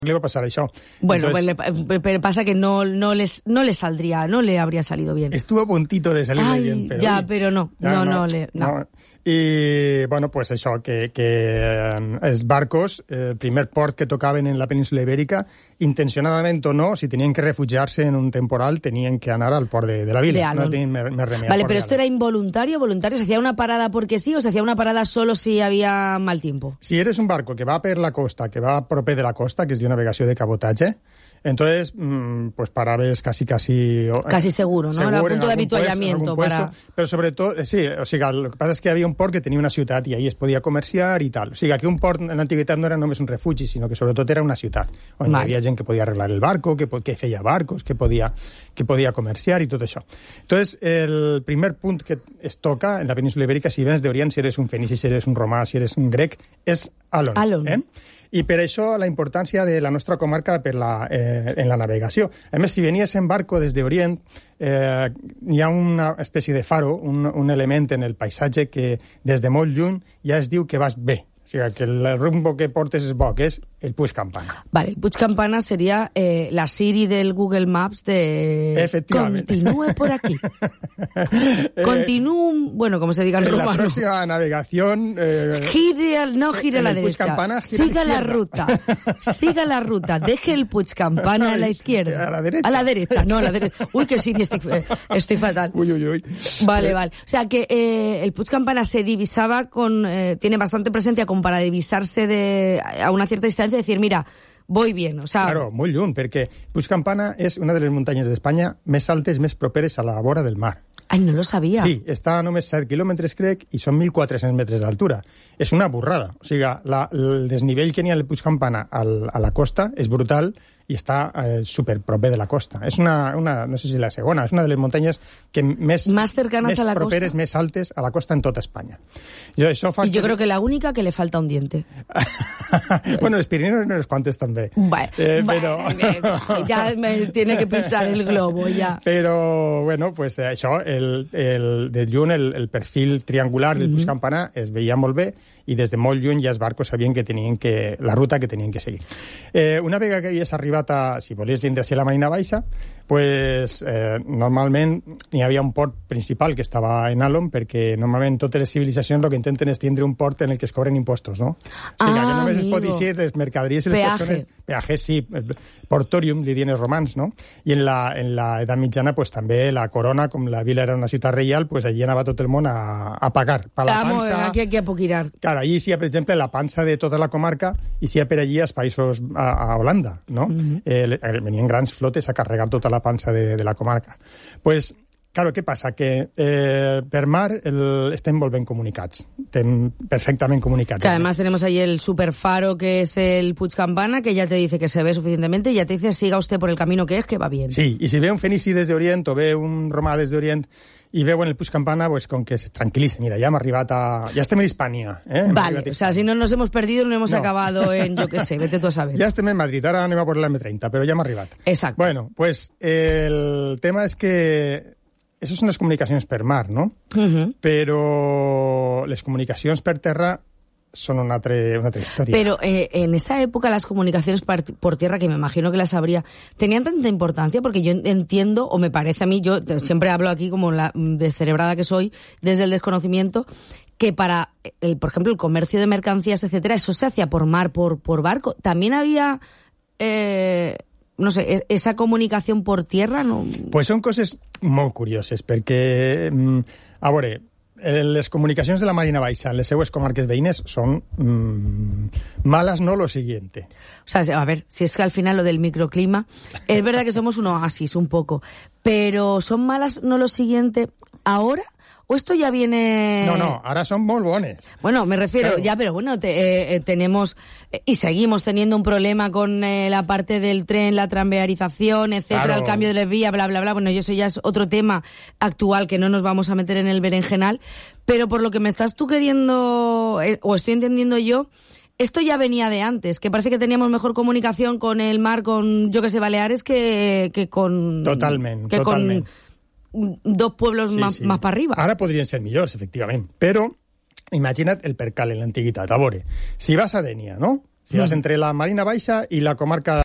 le va a pasar això. Bueno, Entonces, pues pasa que no le saldría, no le habría salido bien. Estuvo a puntito de salir bien, pero... Ya, pero no. I, bueno, pues això, que els barcos, el primer port que tocaven en la península ibèrica, intencionadament o no, si tenien que refugiar-se en un temporal, tenien que anar al port de la vila. No tenien més remei. Vale, pero ¿esto era involuntario o voluntario? ¿Se hacía una parada porque sí o se hacía una parada solo si había mal tiempo? Si eres un barco que va per la costa, que va proper de la costa, que es de navegació de cabotatge, entonces, pues paraves casi seguro, ¿no? Era punto de avituallamiento para... Pero sobre todo, sí, o sea, lo que pasa es que había un port que tenía una ciutat i ahí es podia comerciar i tal. O sigui, que un port en l'antiguitat no era només un refugi, sinó que sobretot era una ciutat, on hi havia gent que podia arreglar el barco, que feia barcos, que podia comerciar i tot això. Entonces, el primer punt que es toca en la península ibèrica, si vens d'Orient, si eres un fenici, si eres un romà, si eres un grec, és Alon. I per això la importància de la nostra comarca en la navegació. A més, si venies en barco des d'Orient, hi ha una espècie de faro, un element en el paisatge que des de molt lluny ja es diu que vas bé. O sigui, que el rumbo que portes és bo, que és el Puig Campana. Vale, el Puig Campana sería la Siri del Google Maps de... Efectivamente. Continúe por aquí. Continúe, bueno, como se diga en romano. La próxima navegación... gire a la derecha. Campana, siga la ruta. Siga la ruta. Deje el Puig Campana a la izquierda. A la derecha. A la derecha, no a la derecha. Uy, que Siri, estoy fatal. Uy. Vale. O sea, que el Puig Campana se divisaba tiene bastante presencia como para divisarse a una cierta distancia y decir, mira, voy bien, o sea... Claro, molt lluny, perquè Puig Campana és una de les muntanyes d'Espanya més altes, més properes a la vora del mar. Ai, no lo sabia. Sí, està a només 7 quilòmetres, crec, i són 1.400 metres d'altura. És una burrada. O sigui, el desnivell que n'hi ha al Puig Campana a la costa és brutal i està superproper de la costa. És una, no sé si la segona, és una de les muntanyes que més cercanas a la properes, costa. Més altes a la costa en tota Espanya. Yo creo que la única que le falta un diente. Bueno, los Pirineos no unos cuantos también. Pero... ya me tiene que pinchar el globo, ya. Però, bueno, pues això, de lluny, el perfil triangular del Puig Campana es veia molt bé i des de molt lluny ja els barcos sabien la ruta que tenien que seguir. Una vegada que havies arribat si volies vindre a la Marina Baixa, pues normalment hi havia un port principal que estava en Alon, perquè normalment totes les civilitzacions el que intenten és tindre un port en el que es cobren impostos, no? O sigui, que només es pot dir les mercaderies i les persones... Peaje, sí, portorium, li diuen els romans, no? I en la edat mitjana, pues també la corona, com la vila era una ciutat reial, pues allí anava tot el món a pagar. Pa la pansa... Aquí hay que apoquirar. Claro, allí sí, per exemple, la pansa de tota la comarca i sí per allí als països, a Holanda, no? Venien grans flotes a carregar tota la pansa de la comarca. Pues, claro, què passa? Que per mar estem molt ben comunicats. Estem perfectament comunicats. Que además tenemos ahí el superfaro que es el Puig Campana, que ya te dice que se ve suficientemente y ya te dice siga usted por el camino que es, que va bien. Sí, y si ve un fenici des d'Orient o ve un romà des d'Orient i veuen el Puig Campana, pues con que se tranquilice. Mira, ya hemos arribat ya estem en Hispania. Vale, o sea, si no nos hemos perdido, no hemos acabado en, yo qué sé, vete tú a saber. Ya estem en Madrid, ahora anem a por la M30, pero ya hemos arribat. Exacto. Bueno, pues el tema es que eso son les comunicacions per mar, no? Però les comunicacions per terra son una altra historia. Pero en esa época las comunicaciones por tierra, que me imagino que las habría, ¿tenían tanta importancia? Porque yo entiendo, o me parece a mí, yo siempre hablo aquí como la descerebrada que soy, desde el desconocimiento, que para, por ejemplo, el comercio de mercancías, etcétera, eso se hacía por mar, por barco. También había... no sé, esa comunicación por tierra, no? Pues són coses molt curioses, perquè, a veure, les comunicacions de la Marina Baixa en les seues comarques veïnes són malas, no lo siguiente. O sea, a ver, si es que al final lo del microclima, es verdad que somos un oasis un poco, pero ¿son malas, no lo siguiente ahora? ¿O esto ya viene...? No, ahora son molt bones. Bueno, me refiero, claro. Ya, pero bueno, tenemos y seguimos teniendo un problema con la parte del tren, la tranviarización, etcétera, claro. El cambio de las vías, bla, bla, bla. Bueno, eso ya es otro tema actual que no nos vamos a meter en el berenjenal. Pero por lo que me estás tú queriendo, o estoy entendiendo yo, esto ya venía de antes, que parece que teníamos mejor comunicación con el mar, con, yo que sé, Baleares, que con... Totalmente. Con dos pueblos más para arriba. Ara podrien ser millors, efectivament. Però imagina't el percal en l'antiguitat. A veure, si vas a Dènia, no? Ciudades entre la Marina Baixa y la comarca